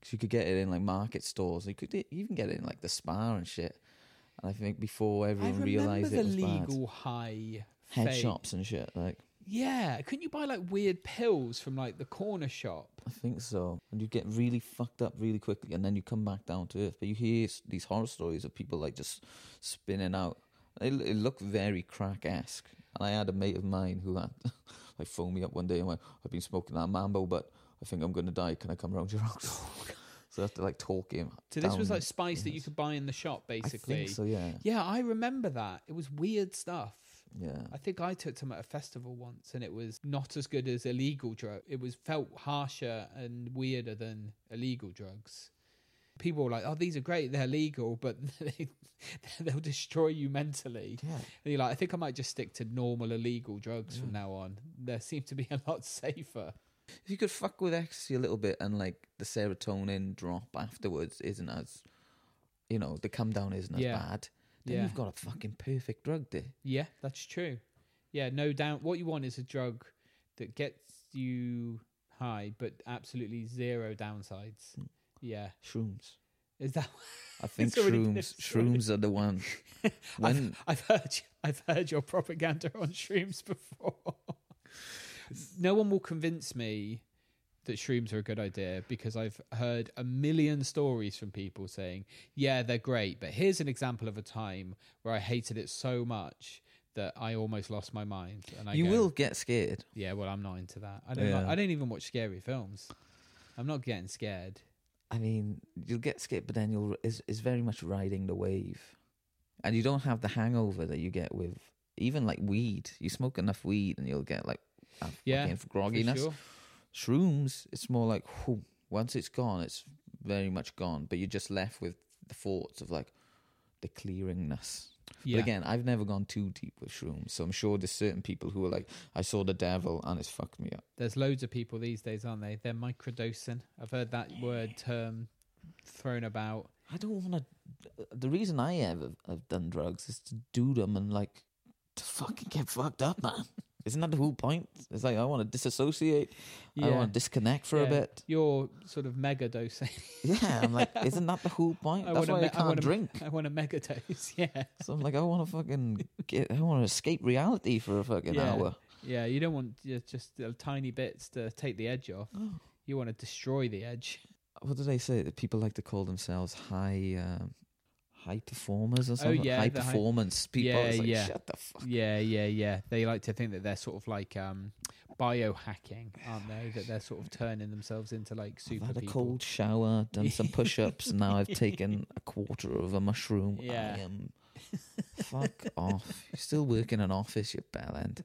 'Cause you could get it in like market stores. You could even get it in like the spa and shit. And I think before everyone I realised remember it the was legal bad. high Head fake- shops and shit. Like Yeah, couldn't you buy like weird pills from like the corner shop? I think so. And you get really fucked up really quickly, and then you come back down to earth. But you hear s- these horror stories of people like just spinning out. It, it looked very crack-esque. And I had a mate of mine who had like phoned me up one day and went, "I've been smoking that Mambo, but I think I'm going to die. Can I come round your house?" So I have to like talk him. So this was down. like spice that you could buy in the shop, basically. I think so. Yeah. Yeah, I remember that. It was weird stuff. Yeah. I think I took some at a festival once, and it was not as good as illegal drug. It was felt harsher and weirder than illegal drugs. People were like, "Oh, these are great. They're legal, but they, they'll destroy you mentally." Yeah. And you're like, "I think I might just stick to normal illegal drugs Yeah. from now on. They seem to be a lot safer." If you could fuck with ecstasy a little bit and like the serotonin drop afterwards isn't as, you know, the come down isn't Yeah. as bad, then Yeah. you've got a fucking perfect drug there. Yeah, that's true. Yeah, no doubt. What you want is a drug that gets you high, but absolutely zero downsides. Mm. Yeah. Shrooms. Is that? I think It's already been shrooms. destroyed. Shrooms are the one. When I've, I've heard. I've heard your propaganda on shrooms before. No one will convince me that shrooms are a good idea because I've heard a million stories from people saying, "Yeah, they're great, but here's an example of a time where I hated it so much that I almost lost my mind." And I you go, will get scared. Yeah, well, I'm not into that. I don't. Yeah. Like, I don't even watch scary films. I'm not getting scared. I mean, you'll get scared, but then you'll is is very much riding the wave, and you don't have the hangover that you get with even like weed. You smoke enough weed, and you'll get like a Yeah, fucking For grogginess. sure. Shrooms, it's more like whew, once it's gone, it's very much gone. But you're just left with the thoughts of like the clearingness. Yeah. But again, I've never gone too deep with shrooms, so I'm sure there's certain people who are like, I saw the devil and it's fucked me up. There's loads of people these days, aren't they? They're microdosing. I've heard that word term thrown about. I don't want to. The reason I ever have done drugs is to do them and like to fucking get fucked up, man. Isn't that the whole point? It's like I want to disassociate. I Yeah. want to disconnect for Yeah. a bit. You're sort of mega dosing. Yeah, I'm like, isn't that the whole point? I That's wanna why me- I I can't wanna- drink. I want a mega dose. Yeah. So I'm like, I want to fucking get. I want to escape reality for a fucking Yeah. hour. Yeah. You don't want ju- just uh, tiny bits to take the edge off. You want to destroy the edge. What do they say? That people like to call themselves high, um, high performers or something. yeah, high the high- performance people. Yeah, It's like, yeah. shut the fuck. Yeah, yeah, yeah. They like to think that they're sort of like um, biohacking, aren't they? That they're sort of turning themselves into like super I've had a people. cold shower, done some push-ups, and now I've taken a quarter of a mushroom. Yeah. I am. Fuck off. You're still working in an office, you bellend.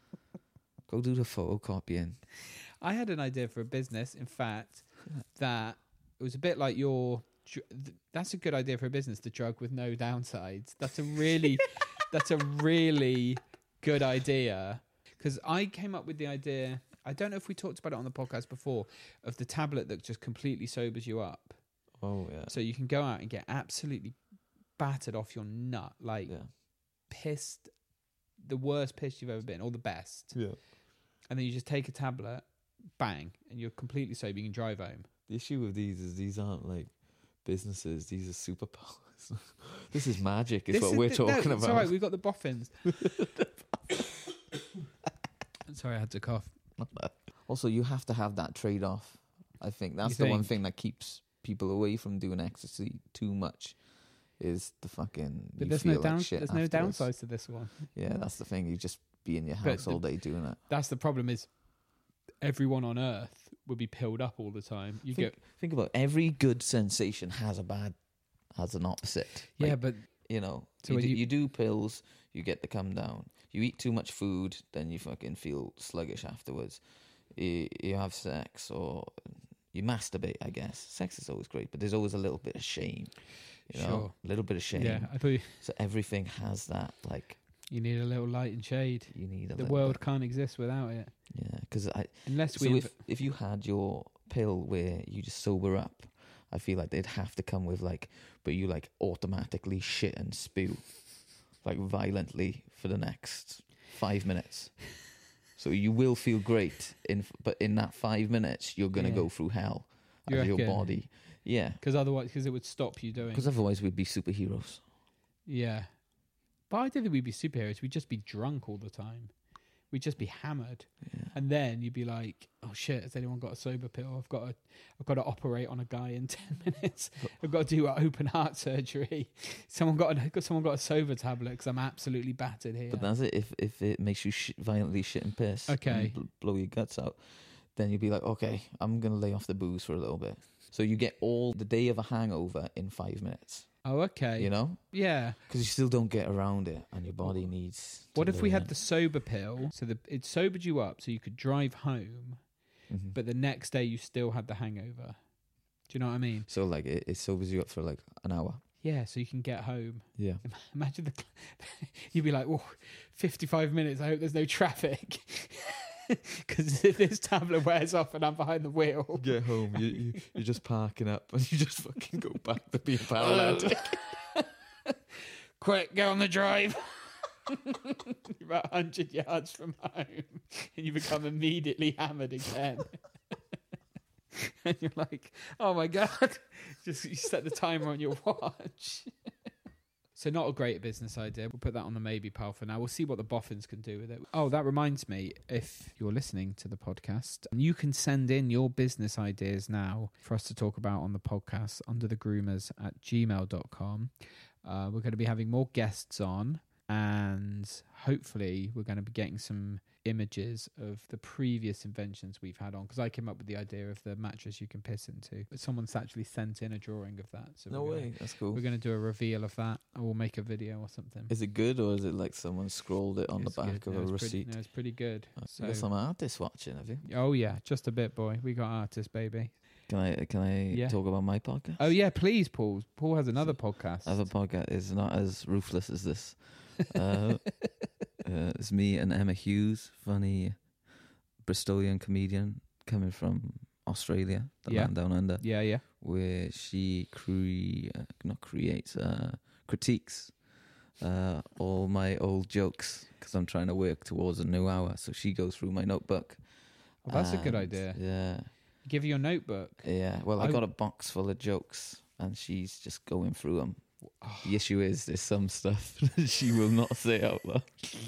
Go do the photocopying. I had an idea for a business, in fact, that it was a bit like your. dr- th- That's a good idea for a business. The drug with no downsides. That's a really, that's a really good idea. Because I came up with the idea. I don't know if we talked about it on the podcast before, of the tablet that just completely sobers you up. Oh, yeah. So you can go out and get absolutely battered off your nut, like Yeah. pissed, the worst piss you've ever been, or the best. Yeah. And then you just take a tablet, bang, and you're completely sober. You can drive home. The issue with these is these aren't like businesses. These are superpowers. This is magic, is This what is we're the- talking no, about. It's all right, we've got the boffins. Sorry, I had to cough. Also, you have to have that trade-off. I think that's You the one think? thing that keeps people away from doing ecstasy too much. Is the fucking But you there's feel no down, like shit there's no afterwards. downsides to this one. Yeah, that's the thing. You just be in your But house the- all day doing it. That's the problem. Is everyone on Earth would be pilled up all the time. You Think, get think about it. Every good sensation has a bad, has an opposite. yeah, Like, but you know, So you, when do, you- you do pills, you get the come down. You eat too much food, then you fucking feel sluggish afterwards. You, you have sex or you masturbate, I guess. Sex is always great, but there's always a little bit of shame. You know, Sure. a little bit of shame. yeah, I thought you, So everything has that, like, you need a little light and shade. you need a The little world bit. can't exist without it Yeah, because I. unless So we. if, if you had your pill where you just sober up, I feel like they'd have to come with like, but you like automatically shit and spew, like violently for the next five minutes. So you will feel great in, but in that five minutes you're gonna Yeah. go through hell You as your reckon? body Yeah, Because otherwise, because it would stop you doing. because otherwise we'd be superheroes. Yeah. But I don't think we'd be superheroes. We'd just be drunk all the time. We'd just be hammered. Yeah. And then you'd be like, oh shit, has anyone got a sober pill? I've got to, I've got to operate on a guy in ten minutes. I've got to do open heart surgery. Someone got a, someone got a sober tablet because I'm absolutely battered here. But that's it. If if it makes you sh- violently shit and piss, Okay. and bl- blow your guts out, then you'd be like, okay, I'm gonna lay off the booze for a little bit. So you get all the day of a hangover in five minutes. Oh, okay. You know, Yeah. because you still don't get around it, and your body needs. to What if we learn. had the sober pill? So the, it sobered you up so you could drive home, Mhm. but the next day you still had the hangover. Do you know what I mean? So like it, it sobers you up for like an hour. Yeah, so you can get home. Yeah. Imagine the... You'd be like, oh, fifty-five minutes, I hope there's no traffic. Because if this tablet wears off and I'm behind the wheel... Get home, you, you you're just parking up, and you just fucking go back to being paralytic. Quick, get on the drive. You're about one hundred yards from home and you become immediately hammered again. And you're like, oh my God. Just you set the timer on your watch. So not a great business idea. We'll put that on the maybe pile for now. We'll see what the boffins can do with it. Oh, that reminds me, if you're listening to the podcast, you can send in your business ideas now for us to talk about on the podcast under the groomers at gmail dot com. Uh, we're going to be having more guests on, and hopefully we're going to be getting some images of the previous inventions we've had on, because I came up with the idea of the mattress you can piss into, but someone's actually sent in a drawing of that. So No we're way, gonna, that's cool. we're going to do a reveal of that, or we'll make a video or something. Is it good, or is it like someone scrolled it on It's the back good. of No, a it's receipt? Pretty, no, it's pretty good. You So, got some artists watching, have you? oh yeah, just a bit, boy. We got artists, baby. Can I can I Yeah. talk about my podcast? Oh yeah, please, Paul. Paul has another podcast. Other podcast is not as ruthless as this. Uh, uh, it's me and Emma Hughes, funny Bristolian comedian coming from Australia, the Yeah. land down under, Yeah, yeah. where she cre- uh, not creates, uh, critiques uh, all my old jokes, because I'm trying to work towards a new hour. So she goes through my notebook. Well, that's a good and, idea. Yeah. Give you your notebook. Yeah, well, I, I- got a box full of jokes, and she's just going through them. Oh. The issue is, there's some stuff that she will not say out loud.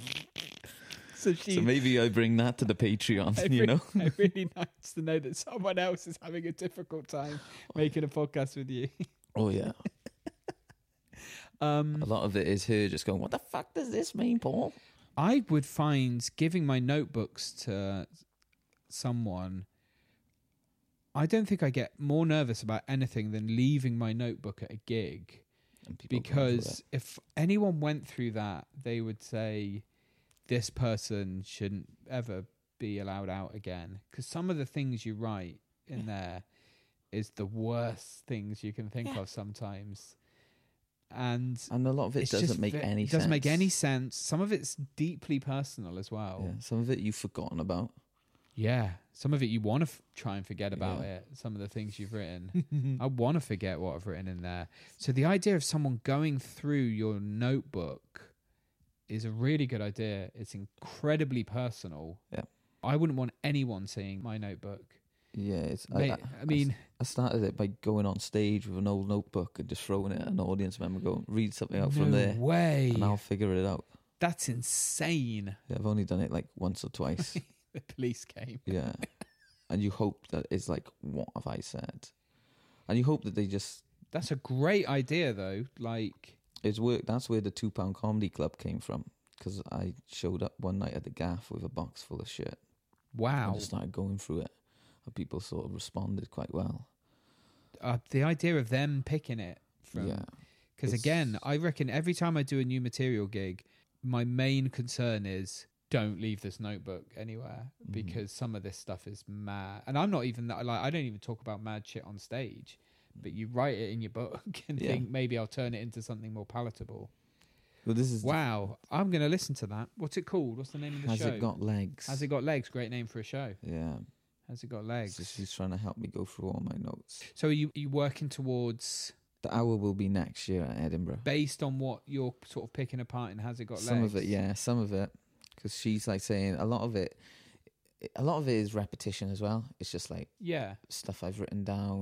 So she. So maybe I bring that to the Patreon, I you re- know? I really nice to know that someone else is having a difficult time making a podcast with you. Oh, yeah. Um, A lot of it is her just going, what the fuck does this mean, Paul? I would find giving my notebooks to someone. I don't think I get more nervous about anything than leaving my notebook at a gig. And people go through Because if anyone went through that, they would say this person shouldn't ever be allowed out again. Because some of the things you write in there is the worst things you can think Yeah. of sometimes. And that. And a lot of it it's doesn't just make ve- any it sense. doesn't make any sense. Some of it's deeply personal as well. Yeah, some of it you've forgotten about. Yeah. Some of it you want to f- try and forget about Yeah. it. Some of the things you've written. I want to forget what I've written in there. So the idea of someone going through your notebook is a really good idea. It's incredibly personal. Yeah. I wouldn't want anyone seeing my notebook. Yeah, it's. Mate, I, I mean, I started it by going on stage with an old notebook and just throwing it at an audience member, going, read something out no from there, way. and I'll figure it out. That's insane. Yeah, I've only done it like once or twice. The police came. Yeah. And you hope that it's like, what have I said? And you hope that they just, That's a great idea, though. Like, it's work. That's where the Two Pound Comedy Club came from. Because I showed up one night at the gaff with a box full of shit. wow. And just started going through it. And people sort of responded quite well. Uh, the idea of them picking it from. yeah. Because It's- again, I reckon every time I do a new material gig, my main concern is don't leave this notebook anywhere, Mhm. because some of this stuff is mad. And I'm not even that, like, I don't even talk about mad shit on stage, but you write it in your book and Yeah. think maybe I'll turn it into something more palatable. Well, this is. Wow. I'm going to listen to that. What's it called? What's the name of the Has show? it got legs? Has it got legs? Great name for a show. Yeah. Has it got legs? So she's trying to help me go through all my notes. So are you, are you working towards, The hour will be next year at Edinburgh. based on what you're sort of picking apart, and has it got Some legs? of it, yeah, some of it, because she's like saying a lot of it. A lot of it is repetition as well. It's just like Yeah. stuff I've written down.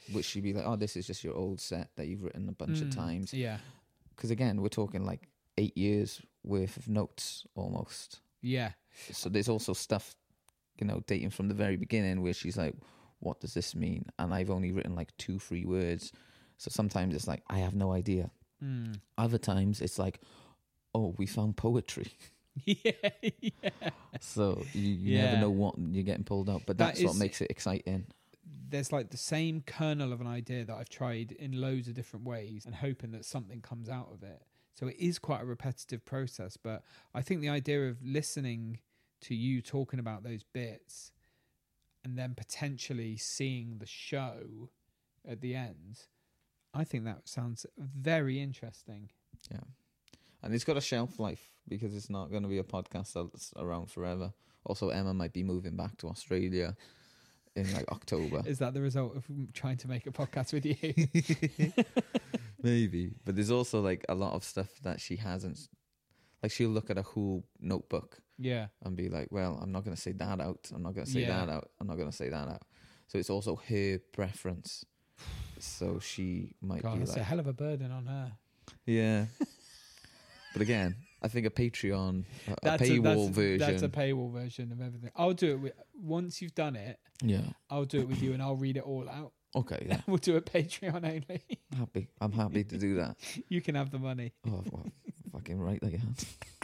Would she be like, oh, this is just your old set that you've written a bunch Mm, of times? Yeah. Because again, we're talking like eight years worth of notes almost. Yeah. So there's also stuff, you know, dating from the very beginning where she's like, what does this mean? And I've only written like two, three words. So sometimes it's like, I have no idea. Mm. Other times it's like, oh, we found poetry. Yeah, yeah. So you, you Yeah. never know what you're getting pulled out. But That that's what is- makes it exciting. There's like the same kernel of an idea that I've tried in loads of different ways and hoping that something comes out of it. So it is quite a repetitive process, but I think the idea of listening to you talking about those bits and then potentially seeing the show at the end, I think that sounds very interesting. Yeah. And it's got a shelf life because it's not going to be a podcast that's around forever. Also, Emma might be moving back to Australia in like October. Is that the result of trying to make a podcast with you? Maybe. But there's also like a lot of stuff that she hasn't. Like she'll look at a whole notebook Yeah. and be like, well, I'm not going to say that out. I'm not going to say Yeah. that out. I'm not going to say that out. So it's also her preference. So she might God, be that's like, a hell of a burden on her. yeah. But again, I think a Patreon, a, a That's paywall that's, version. That's a paywall version of everything. I'll do it with, once you've done it. yeah. I'll do it with you and I'll read it all out. Okay. Yeah. We'll do it Patreon only. Happy. I'm happy to do that. You can have the money. Oh, well, fucking right they can.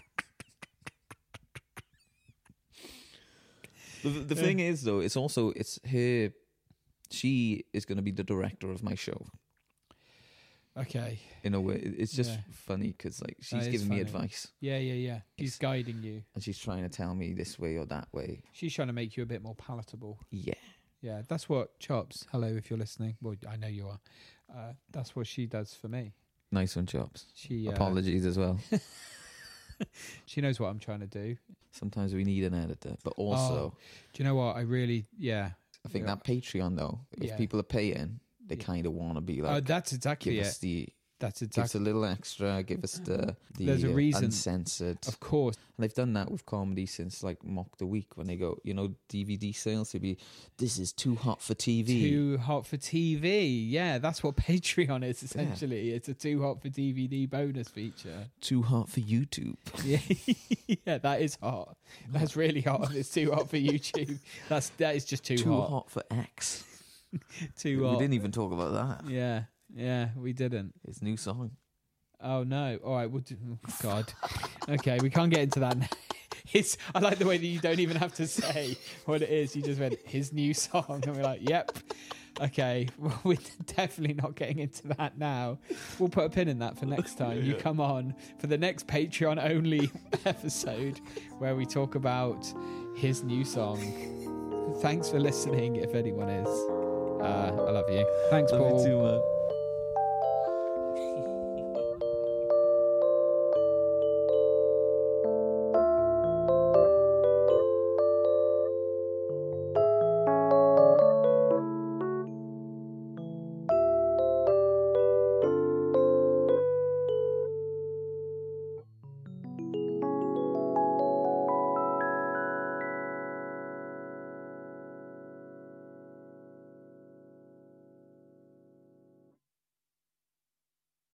The, the Yeah. thing is, though, it's also it's her. She is going to be the director of my show. Okay. In a way, it's just Yeah. funny because like she's is giving me funny. advice Yeah, yeah, yeah. She's It's- guiding you. and she's trying to tell me this way or that way. She's trying to make you a bit more palatable. Yeah. Yeah, that's what Chops. Hello, if you're listening. Well, I know you are. Uh, that's what she does for me. Nice one, Chops. She uh, Apologies as well. She knows what I'm trying to do. Sometimes we need an editor, but also Do you know what? I really, yeah. I think yeah. that Patreon though, if Yeah. people are paying, they Yeah. kind of want to be Oh, like, that's exactly give it. us the. That's Give us exactly. a little extra. Give us the the There's a uh, reason. uncensored. Of course. And they've done that with comedy since like Mock the Week when they go, you know, D V D sales. They'd be, this is too hot for T V. Too hot for T V. Yeah, that's what Patreon is essentially. It's a too hot for D V D bonus feature. Too hot for YouTube. Yeah, yeah, that is hot. That's really hot. It's too hot for YouTube. That's that is just too, Too hot. hot for X. Too We hot. didn't even talk about that. Yeah, yeah, we didn't. His new song. Oh no! All right, we'll do. Oh, God. Okay, we can't get into that now. It's, I like the way that you don't even have to say what it is. You just went his new song, and we're like, "Yep." Okay, well, we're definitely not getting into that now. We'll put a pin in that for next time. You come on for the next Patreon only episode where we talk about his new song. Thanks for listening, if anyone is. Uh, I love you. Thanks, Love you Paul. too, man.